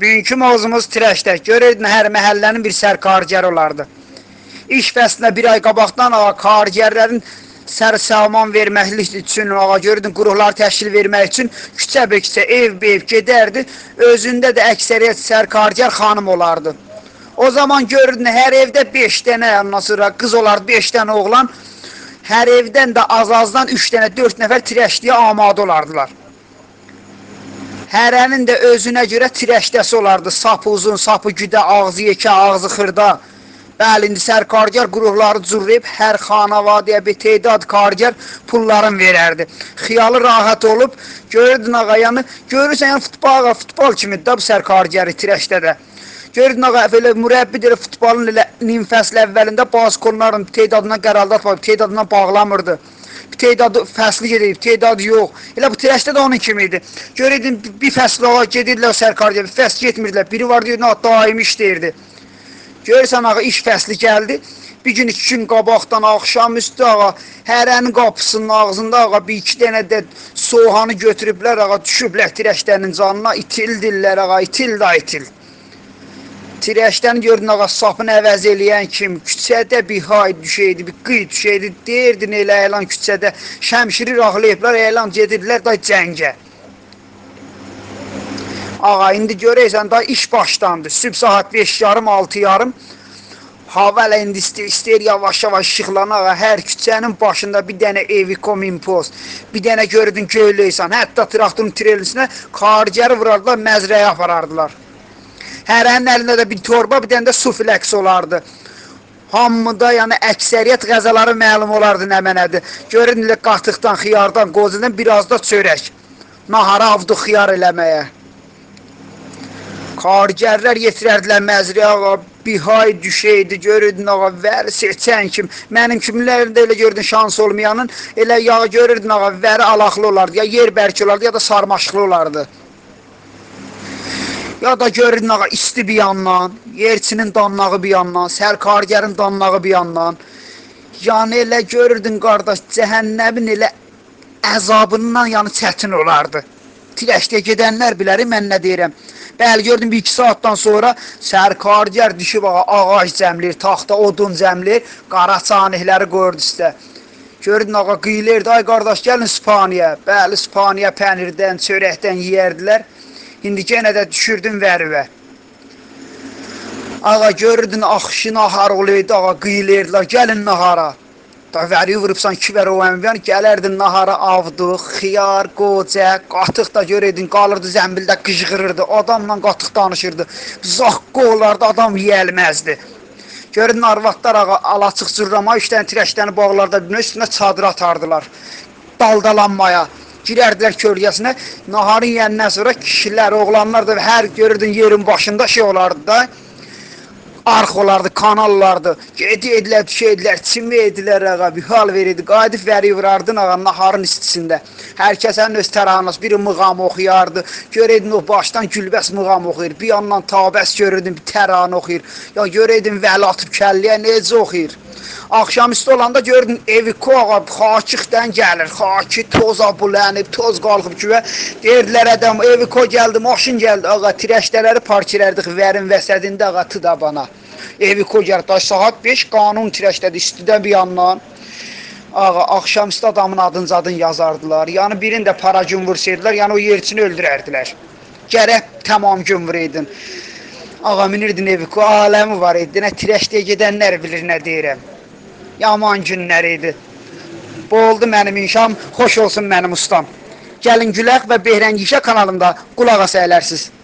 Bugünkü mövzumuz trəşdə. Görürdün, hər məhəllənin bir sərkargər olardı. İş fəslinə bir ay qabaqdan kargərlərin sər-salman verməklik üçün, görürdün, qurumlar təşkil vermək üçün küçə-bəkçə, ev-ev gedərdi. Özündə də əksəriyyət sərkargər xanım olardı. O zaman görürdün, hər evdə 5 dənə, ondan sonra qız olardı, 5 dənə oğlan. Hər evdən də az-azdan 3 dənə, 4 nəfər trəşdiyə amadə olardılar. Hərənin də özünə görə trəşdəsi olardı. Sapı uzun, sapı güdə, ağzı yekə, ağzı xırda. Bəli, indi sərkargər qurumları cürrəyib, hər xanavadiyə bir tedad kargər pulların verərdi. Xiyalı rahat olub, görürdün ağayanı, görürsən, yəni futbol kimidir də bu sərkargəri trəşdə də. Görürdün ağa, elə mürəbbidir futbolun elə nim fəsl əvvəlində bazı konuların tedadına qərardat var, tedadına bağlamırdı. Tedadı fəsli gedib, tedadı yox. Elə bu trəşdə də onun kimi idi. Görürdün, bir fəsli ağa gedirlər sərkargər, bir fəsli getmirdilər. Biri var deyir, daimi iş deyirdi. Görürsən ağa, iş fəsli gəldi. Bir gün, 2 gün qabaqdan, axşam üstü ağa, hərənin qapısının ağzında ağa, bir 2 dənə də soğanı götürüblər ağa, düşüblər trəşdənin canına, itildirlər ağa, itil da itil. Trəşdən gördün ağa, sapını əvəz eləyən kim, küçədə bir hay düşəydi, bir qıy düşəydi, deyirdin elə elan küçədə, şəmşiri raqlayıblar, elan gedirdilər da cəngə. Ağa, indi görəysən, da iş başlandı, sübh saat 5:30-6:30, hava elə indi istəyir yavaş-yavaş işıqlan ağa, hər küçənin başında bir dənə Evikom impost, bir dənə gördün göyləysən, hətta traktorun trelisinə kargəri vurardılar, məzrəyə aparardılar. Hərənin əlində də bir torba, bir dənə də su filəksi olardı. Hamıda, yəni əksəriyyət qəzaları məlum olardı nə mənədir. Görün, qatıqdan, xiyardan, qozudan biraz da çörək. Nahara avdu xiyar eləməyə. Kargərlər yetirərdilər məzriyə ağa, bir hay düşəydi, görürdün ağa, vəri seçən kim. Mənim kimlərində elə gördün şans olmayanın, elə yağı görürdün ağa, vəri alaqlı olardı, ya yer bərki olardı, ya da sarmaşıqlı olardı. Ya da görürdün ağa, isti bir yandan, yerçinin danlağı bir yandan, sərkargərin danlağı bir yandan. Yəni elə görürdün qardaş, cəhənnəmin elə əzabından yəni çətin olardı. Trəşdiyə gedənlər biləri, mən nə deyirəm. Bəli, gördüm, 1-2 saatdan sonra sərkargər düşüb ağa, ağac cəmləyir, taxta odun cəmləyir, qara çanihləri qoyurdu üstə. Gördün ağa, qıyılırdı, ay qardaş, gəlin Spaniya. Bəli, Spaniya pənirdən, çörəkdən yeyərdilər. İndi yenə də düşürdün vərivə. Ağa, görürdün, axşı nahar olaydı, ağa, qıyılırdılar, gəlin nahara. Da vəriyi vurubsan 2 vəri o əmvən, gələrdin nahara avdıq, xiyar, qoca, qatıq da görürdün, qalırdı zəmbildə, qıcğırırdı, adamla qatıq danışırdı. Zaqqı olardı, adam yiyəlməzdi. Görürdün, arvadlar ağa, alaçıq cırrama, 3 dənə trəşdəni bağlarda üstünə çadır atardılar, daldalanmaya. Girərdilər kölgəsinə, naharın yəndən sonra kişilər, oğlanlar da hər görürdün yerin başında şey olardı da, arx olardı, kanal olardı, gedilər, düşəydilər, çimə edilər ağa, bir hal verirdi, qayıdıb vəri vurardın ağa, naharın istisində. Hər kəsənin öz təranəsi, biri mığam oxuyardı, görəydin o başdan gülbəs mığam oxuyur, bir yandan tabəs görürdün, bir təranə oxuyur, ya görəydin vəli atıb kəlliyə necə oxuyur. Axşam üstü olanda gördün, Eviko ağa, xakıqdən gəlir, xaki, toza bulənib, toz qalxıb ki, deyirdilər adam, Eviko gəldi, maşın gəldi, ağa, trəşdələri park edərdik, vərin vəsədində ağa, tıdabana. Eviko gəldi, saat 5, qanun trəşdədir, istidə bir yandan. Ağa, axşam üstü adamın adını yazardılar, yəni birini də para gün vursaydılar, yəni o yerçini öldürərdilər. Gərək tamam gün vuraydın. Ağa, minirdin Eviko, aləmi var idi, nə trəşdiyə gedənlər bilir, nə deyirəm. Yaman günlər idi. Bu oldu mənim inşam, xoş olsun mənim ustam. Gəlin Gülək və Behrəngişə kanalımda qulaq asa elərsiniz.